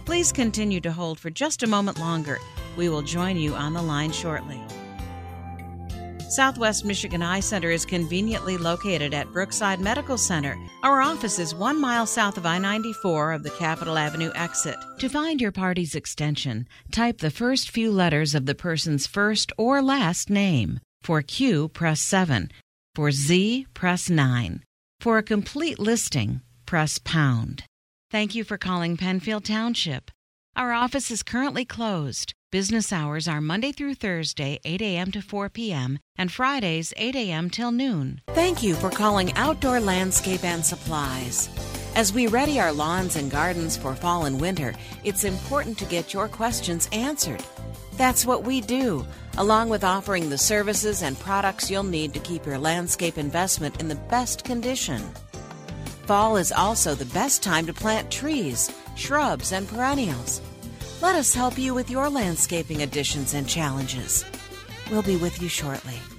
Please continue to hold for just a moment longer. We will join you on the line shortly. Southwest Michigan Eye Center is conveniently located at Brookside Medical Center. Our office is 1 mile south of I-94 of the Capitol Avenue exit. To find your party's extension, type the first few letters of the person's first or last name. For Q, press 7. For Z, press 9. For a complete listing, press pound. Thank you for calling Penfield Township. Our office is currently closed. Business hours are Monday through Thursday, 8 a.m. to 4 p.m., and Fridays, 8 a.m. till noon. Thank you for calling Outdoor Landscape and Supplies. As we ready our lawns and gardens for fall and winter, it's important to get your questions answered. That's what we do, along with offering the services and products you'll need to keep your landscape investment in the best condition. Fall is also the best time to plant trees, shrubs, and perennials. Let us help you with your landscaping additions and challenges. We'll be with you shortly.